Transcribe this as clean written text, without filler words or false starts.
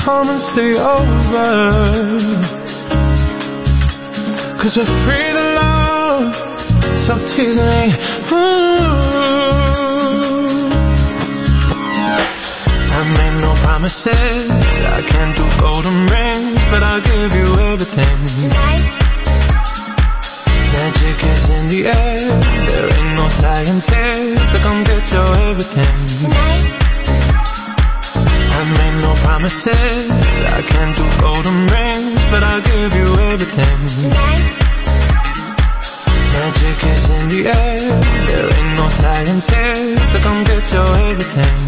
come and stay over. 'Cause we're free to love, stop teasing me. I made no promises, I can't do golden rings, but I'll give you everything. Tonight, Magic is in the air, there ain't no science here to come get your everything. tonight, I made no promises, I can't do golden rings, but I'll give you everything. tonight, Magic is in the air, there ain't no science here to come get your everything.